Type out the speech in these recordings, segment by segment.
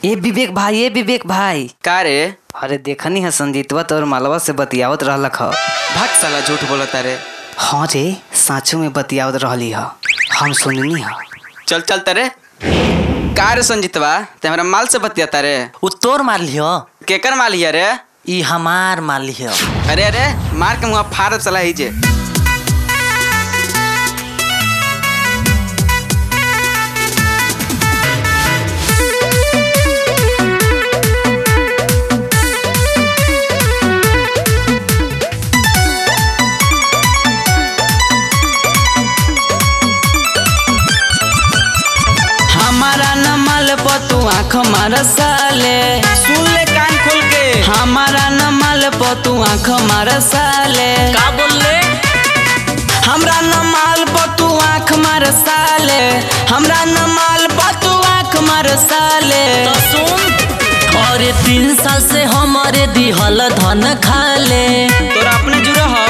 ए विवेक भाई का रे? अरे देखनी है संजीतवा तोर मालवा से बतियावत रहलक ह। भाग साला झूठ बोलता रे। हाँ रे साँचो में बतियावत रहली ह, हम सुननी ह। चल चलता रे। का रे संजीतवा ते हमरा माल से बतियाता रे? उ तोर मार लियो। केकर माल हिया रे? ई हमार मार लियो। अरे अरे मार के मुँह फाड़ चला ही जे। हमारा न माल पतू आँख मार साले, सुन ले कान खोल के। हमारा न माल पतू आँख मार साले। का बोल ले? हमरा न माल पतू आँख मार साले, हमरा न माल पतू आँख मार साले। तो सुन, और 3 साल से हमारे दिहल धन खाले। तोरा अपने जुड़ा हो।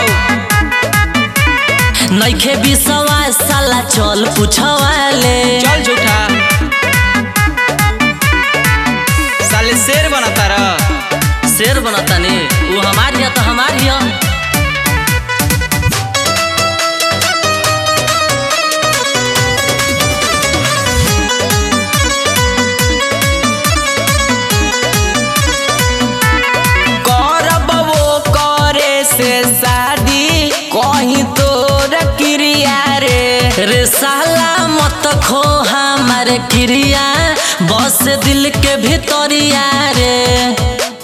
नइखे विश्वास साला चल पूछवाले। चल झूठा साले शेर बनता रहा। शेर बनता ने वो हमार हिया तो हमार हिया। करब वो करे से शादी कहीं तोर क्रिया रे। रे साला मत खो हमार क्रिया, बस दिल के भीतरिया रे।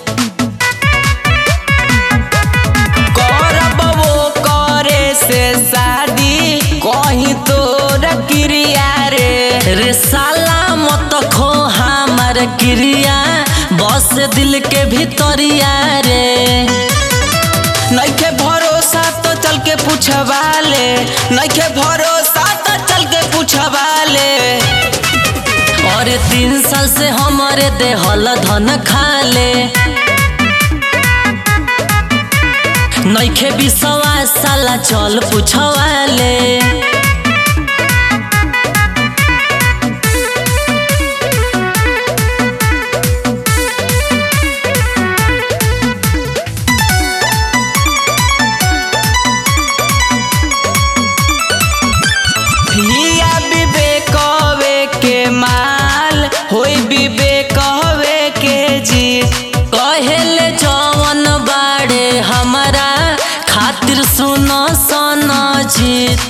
करब वो करे से शादी कहीं तोर क्रिया रे। रे साला मत खो हमार क्रिया, बस दिल के भीतरिया रे। नइखे भरोसा तो चल के पूछवाले, नइखे भरोसा तो चल के पूछवाले। और 3 साल से हमारे देहल धन खाले। नइखे विश्वास साला चल पूछवाले। हिया विवेकवे के माल होई विवेकवे के जीत। कहेले जवन बाड़े हमारा खातिर सुनो सोना जीत।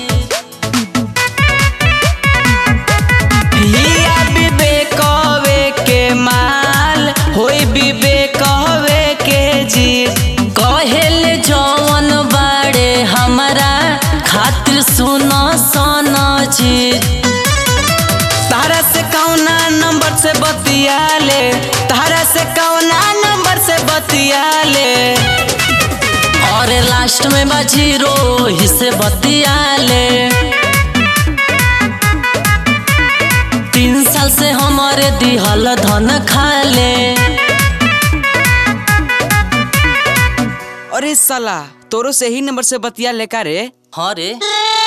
हिया विवेकवे के माल होई विवेकवे के जीत। कहेले जवन बाड़े हमारा खातिर सुनो सोना जीत। तारा से कौना नंबर से बतियाले, तारा से कौना नंबर से बतियाले। और लास्ट में बजीरो ही से बतियाले। 3 साल से हमारे दिहल धन खाले। अरे साला तोरो से ही नंबर से बतिया लेका रे। हाँ रे।